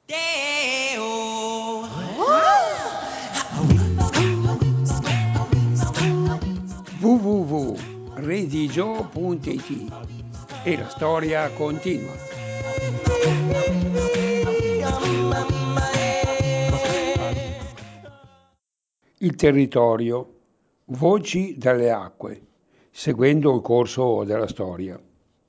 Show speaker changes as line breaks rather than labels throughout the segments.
www.redigio.it e la storia continua. Il territorio, voci dalle acque, seguendo il corso della storia.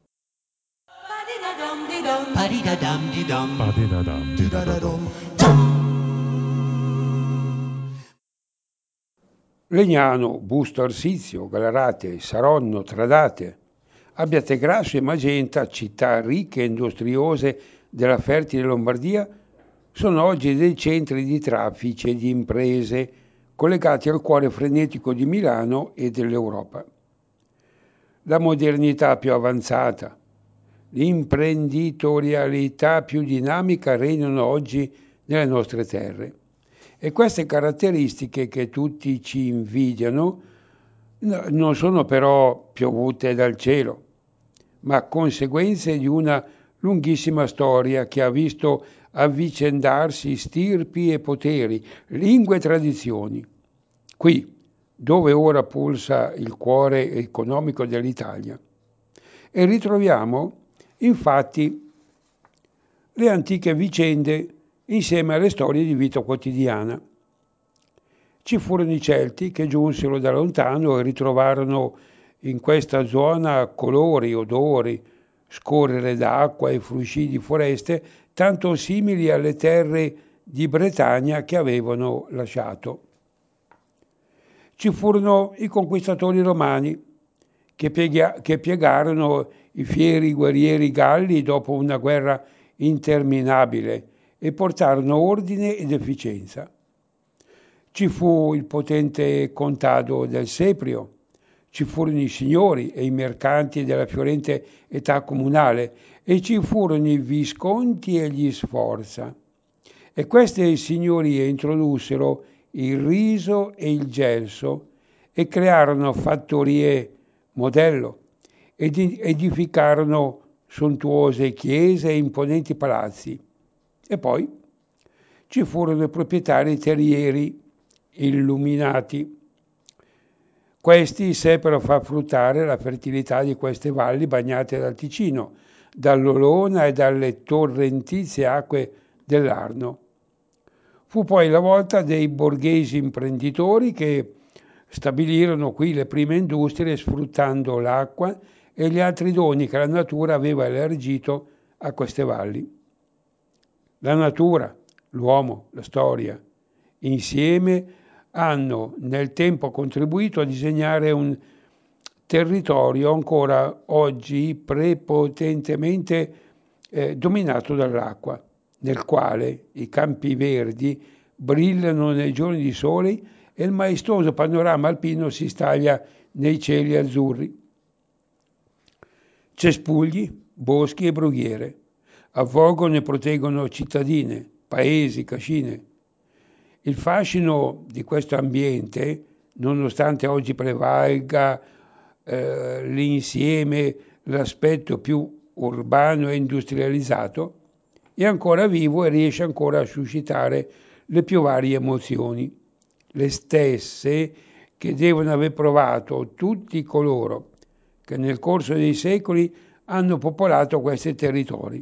Legnano, Busto Arsizio, Galarate, Saronno, Tradate, Abbiategrasso e Magenta, città ricche e industriose della fertile Lombardia, sono oggi dei centri di traffici e di imprese collegati al cuore frenetico di Milano e dell'Europa. La modernità più avanzata, l'imprenditorialità più dinamica regnano oggi nelle nostre terre. E queste caratteristiche che tutti ci invidiano non sono però piovute dal cielo, ma conseguenze di una lunghissima storia che ha visto avvicendarsi stirpi e poteri, lingue e tradizioni. Qui, dove ora pulsa il cuore economico dell'Italia. E ritroviamo, infatti, le antiche vicende insieme alle storie di vita quotidiana. Ci furono i Celti che giunsero da lontano e ritrovarono in questa zona colori, odori, scorrere d'acqua e frusci di foreste tanto simili alle terre di Bretagna che avevano lasciato. Ci furono i conquistatori romani che piegarono i fieri guerrieri galli dopo una guerra interminabile e portarono ordine ed efficienza. Ci fu il potente contado del Seprio, ci furono i signori e i mercanti della fiorente età comunale e ci furono i visconti e gli Sforza. E queste signorie introdussero il riso e il gelso e crearono fattorie modello ed edificarono sontuose chiese e imponenti palazzi. E poi ci furono i proprietari terrieri illuminati. Questi seppero far fruttare la fertilità di queste valli bagnate dal Ticino, dall'Olona e dalle torrentizie acque dell'Arno. Fu poi la volta dei borghesi imprenditori che stabilirono qui le prime industrie sfruttando l'acqua e gli altri doni che la natura aveva elargito a queste valli. La natura, l'uomo, la storia, insieme hanno nel tempo contribuito a disegnare un territorio ancora oggi prepotentemente dominato dall'acqua, nel quale i campi verdi brillano nei giorni di sole e il maestoso panorama alpino si staglia nei cieli azzurri. Cespugli, boschi e brughiere avvolgono e proteggono cittadine, paesi, cascine. Il fascino di questo ambiente, nonostante oggi prevalga l'insieme, l'aspetto più urbano e industrializzato, è ancora vivo e riesce ancora a suscitare le più varie emozioni, le stesse che devono aver provato tutti coloro che nel corso dei secoli hanno popolato questi territori.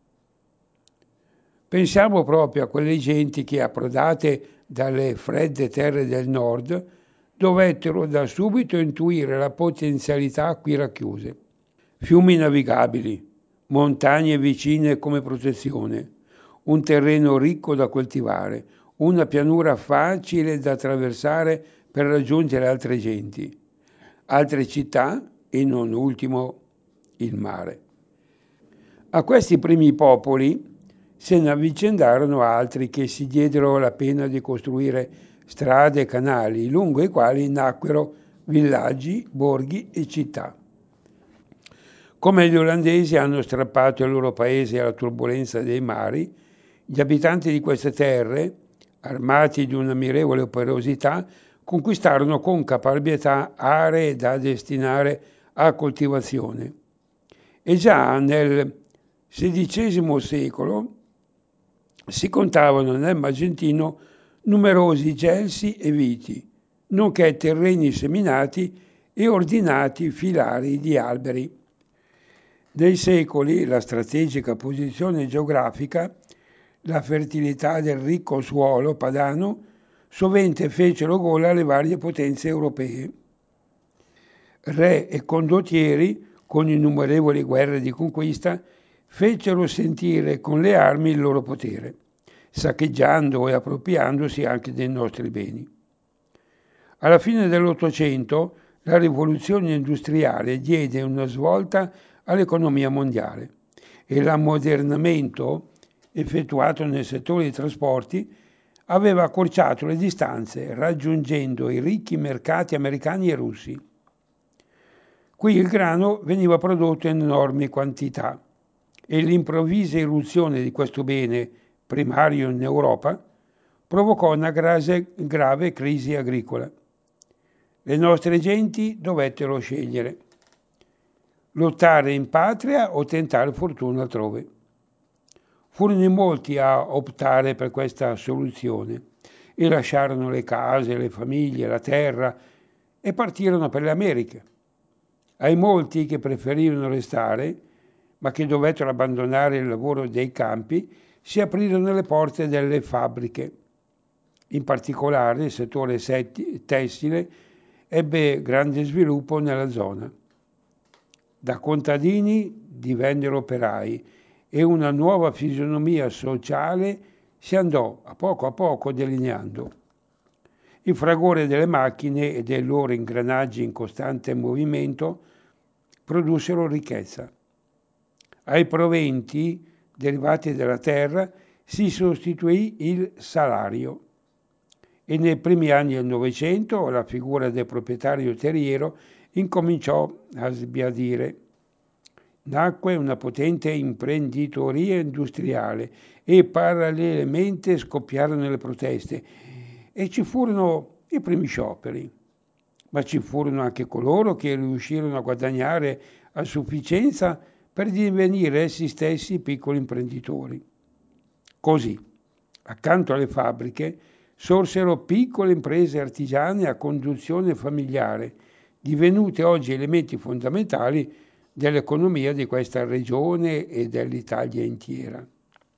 Pensiamo proprio a quelle genti che, approdate dalle fredde terre del nord, dovettero da subito intuire la potenzialità qui racchiuse. Fiumi navigabili, montagne vicine come protezione, un terreno ricco da coltivare, una pianura facile da attraversare per raggiungere altre genti, altre città e non ultimo il mare. A questi primi popoli se ne avvicendarono altri che si diedero la pena di costruire strade e canali, lungo i quali nacquero villaggi, borghi e città. Come gli olandesi hanno strappato il loro paese alla turbolenza dei mari, gli abitanti di queste terre, armati di un'ammirevole operosità, conquistarono con caparbietà aree da destinare a coltivazione. E già nel XVI secolo si contavano nel Magentino numerosi gelsi e viti, nonché terreni seminati e ordinati filari di alberi. Nei secoli la strategica posizione geografica, la fertilità del ricco suolo padano sovente fecero gola alle varie potenze europee. Re e condottieri, con innumerevoli guerre di conquista, fecero sentire con le armi il loro potere, saccheggiando e appropriandosi anche dei nostri beni. Alla fine dell'Ottocento la rivoluzione industriale diede una svolta all'economia mondiale e l'ammodernamento effettuato nel settore dei trasporti aveva accorciato le distanze raggiungendo i ricchi mercati americani e russi. Qui il grano veniva prodotto in enormi quantità e l'improvvisa irruzione di questo bene primario in Europa provocò una grave crisi agricola. Le nostre genti dovettero scegliere: lottare in patria o tentare fortuna altrove. Furono in molti a optare per questa soluzione e lasciarono le case, le famiglie, la terra e partirono per le Americhe. Ai molti che preferirono restare, ma che dovettero abbandonare il lavoro dei campi, si aprirono le porte delle fabbriche. In particolare il settore tessile ebbe grande sviluppo nella zona. Da contadini divennero operai e una nuova fisionomia sociale si andò a poco delineando. Il fragore delle macchine e dei loro ingranaggi in costante movimento produssero ricchezza. Ai proventi derivati dalla terra si sostituì il salario e nei primi anni del Novecento la figura del proprietario terriero incominciò a sbiadire. Nacque una potente imprenditoria industriale e parallelamente scoppiarono le proteste e ci furono i primi scioperi, ma ci furono anche coloro che riuscirono a guadagnare a sufficienza per divenire essi stessi piccoli imprenditori. Così, accanto alle fabbriche, sorsero piccole imprese artigiane a conduzione familiare, divenute oggi elementi fondamentali dell'economia di questa regione e dell'Italia intera.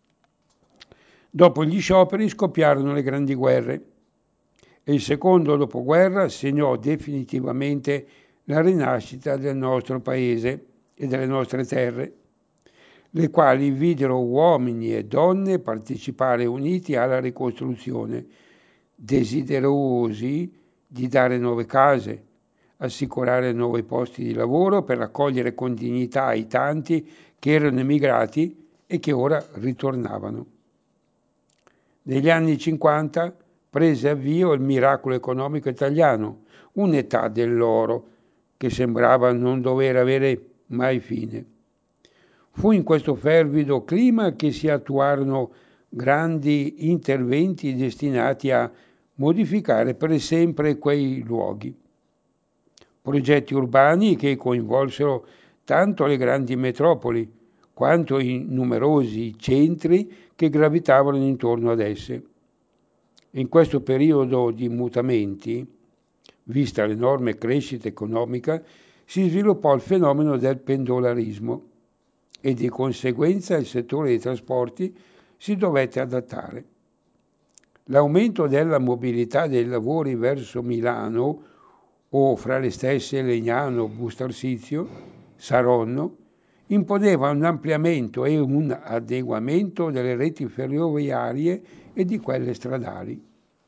Dopo gli scioperi scoppiarono le grandi guerre e il secondo dopoguerra segnò definitivamente la rinascita del nostro paese e delle nostre terre, le quali videro uomini e donne partecipare uniti alla ricostruzione, desiderosi di dare nuove case, assicurare nuovi posti di lavoro per accogliere con dignità i tanti che erano emigrati e che ora ritornavano. Negli anni 50 prese avvio il miracolo economico italiano, un'età dell'oro che sembrava non dover avere mai fine. Fu in questo fervido clima che si attuarono grandi interventi destinati a modificare per sempre quei luoghi. Progetti urbani che coinvolsero tanto le grandi metropoli quanto i numerosi centri che gravitavano intorno ad esse. In questo periodo di mutamenti, vista l'enorme crescita economica, si sviluppò il fenomeno del pendolarismo e di conseguenza il settore dei trasporti si dovette adattare. L'aumento della mobilità dei lavori verso Milano o fra le stesse Legnano, Busto Saronno, imponeva un ampliamento e un adeguamento delle reti ferroviarie e di quelle stradali.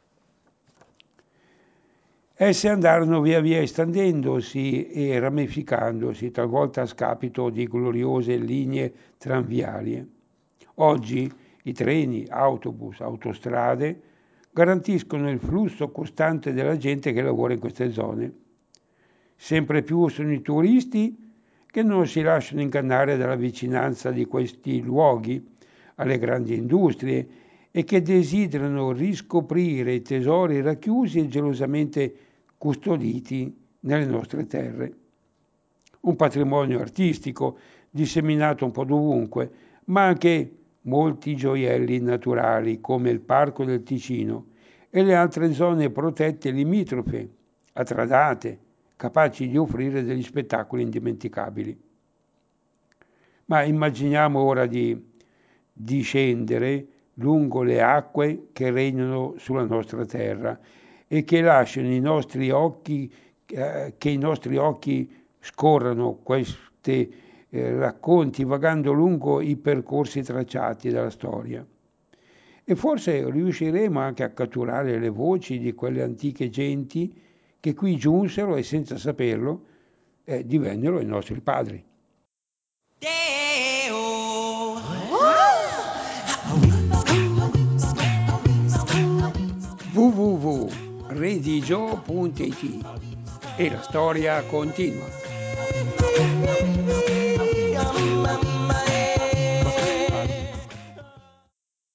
Esse andarono via via estendendosi e ramificandosi, talvolta a scapito di gloriose linee tranviarie. Oggi i treni, autobus, autostrade garantiscono il flusso costante della gente che lavora in queste zone. Sempre più sono i turisti che non si lasciano ingannare dalla vicinanza di questi luoghi alle grandi industrie e che desiderano riscoprire i tesori racchiusi e gelosamente custoditi nelle nostre terre. Un patrimonio artistico disseminato un po' dovunque, ma anche molti gioielli naturali come il Parco del Ticino e le altre zone protette limitrofe, attradate, capaci di offrire degli spettacoli indimenticabili. Ma immaginiamo ora di scendere lungo le acque che regnano sulla nostra terra e che lasciano che i nostri occhi scorrano questi racconti vagando lungo i percorsi tracciati dalla storia. E forse riusciremo anche a catturare le voci di quelle antiche genti che qui giunsero e senza saperlo divennero i nostri padri. www.redigio.it e la storia continua.